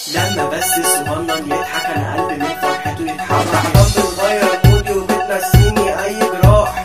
لما بس الصغنن يضحك انا قلبي من فرحته يتحرك. ضب صغير مودي وبتنسيني اي جراح،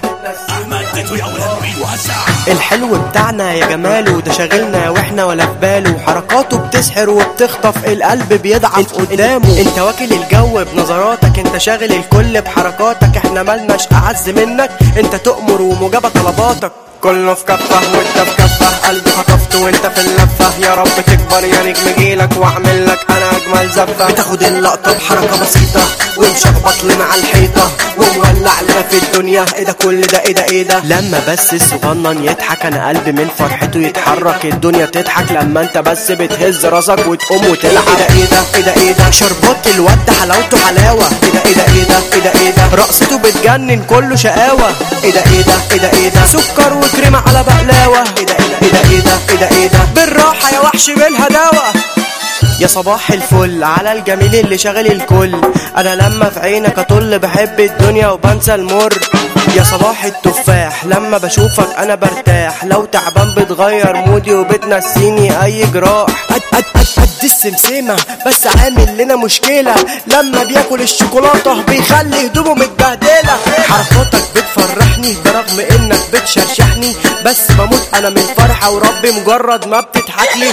الحلو بتاعنا يا جماله ده شاغلنا واحنا ولا في باله، حركاته بتسحر وبتخطف القلب بيضعف قدامه. انت واكل الجو بنظراتك، انت شاغل الكل بحركاتك، احنا مالناش اعز منك، انت تؤمر ومجابة طلباتك. كله في كفه وانت في كفه، قلبي خطفته وانت في اللفه، يا رب تكبر يا نجم جيلك واعمل لك انا اجمل زفه. بتاخد اللقطه بحركه بسيطه ومشخبط لنا على الحيطه ومولع لنا في الدنيا، ايه ده كل ده ايه ده ايه ده. لما بس الصغنن يضحك انا قلبي من فرحته يتحرك، الدنيا تضحك لما انت بس بتهز راسك وتقوم وتلعب. ايه ده ايه ده ايه ده ايه ده، شربات الواد حلاوته حلاوه. ايه ده ايه ده ايه ده ايه ده ايه ده، رقصته بتجنن كله شقاوه. ايه ده ايه ده ايه ده ايه ده، سكر وكريمه على بقلاوه. ايه ده ايه ده ايه ده ايه ده ايه ده، بالراحه يا وحش بالهداوه. يا صباح الفل على الجميل اللي شاغل الكل، انا لما في عينك اطل بحب الدنيا وبنسى المر. يا صباح التفاح لما بشوفك انا برتاح، لو تعبان بتغير مودي وبتنسيني اي جراح. قد السمسمة بس عامل لنا مشكلة، لما بياكل الشوكولاتة بيخلي هدومه متبهدلة. حركاتك بتفرحني برغم انك بتشرشحني، بس بموت انا من فرحة وربي مجرد ما بتضحكلي.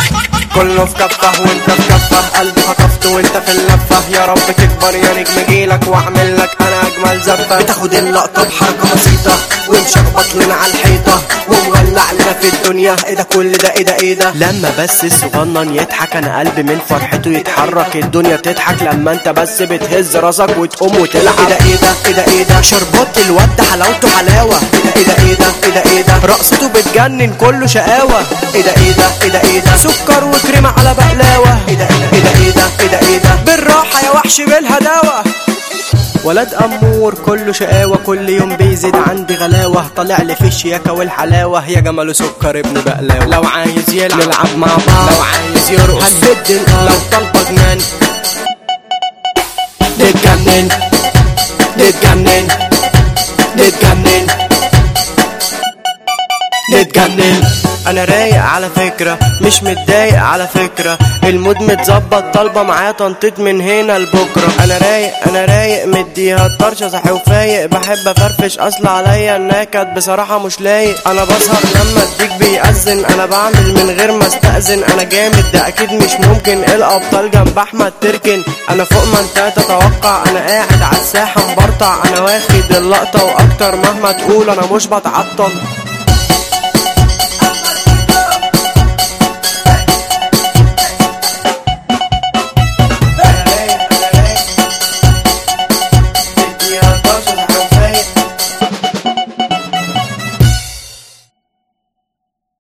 كله في كفه وانت في كفه، قلبي خطفته وانت في اللفه، يا رب تكبر يا نجم جيلك واعمل لك انا اجمل زفه. بتاخد اللقطه بحركه بسيطه ومشخبط لنا على الحيطه ومولع لنا في الدنيا، ايه ده كل ده ايه ده ايه ده. لما بس الصغنن يضحك انا قلبي من فرحته يتحرك، الدنيا تضحك لما انت بس بتهز راسك وتقوم وتلعب. ايه ده ايه ده ايه ده ايه ده، شربات الواد حلاوته حلاوه. ايه ده ايه ده ايه ده ايه ده، رقصته بتجنن كله شقاوه. ايه ده ايه ده ايه ده ايه ده، سكر وكريمه على بقلاوه. ايه ده ايه ده ايه ده ايه ده ايه ده، بالراحه يا وحش بالهداوه. ولد امور كله شقاوه، كل يوم بيزيد عندي غلاوه، طالع لي في الشياكه والحلاوه، يا جماله سكر ابن بقلاوه. لو عايز يلعب نلعب مع بعض، لو عايز يرقص هنبد لو طالبه جنان نتجنن نتجنن نتجنن نتجنن. انا رايق على فكرة مش متضايق على فكرة، المود متظبط طالبة معايا تنطيط من هنا لبكرة. انا رايق مديها الطرشة صحي وفايق، بحب افرفش اصل عليا النكد بصراحة مش لايق. انا بسهر لما الديك بيأذن، انا بعمل من غير ما استأذن، انا جامد ده اكيد مش ممكن، الابطال جنب احمد تركن. انا فوق ما انت تتوقع، انا قاعد على الساحة مبرطع، انا واخد اللقطة واكتر مهما تقول انا مش بتعطل.